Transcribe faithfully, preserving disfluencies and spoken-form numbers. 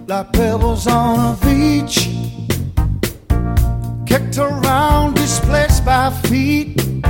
like pebbles on a beach, kicked around, displaced by feet.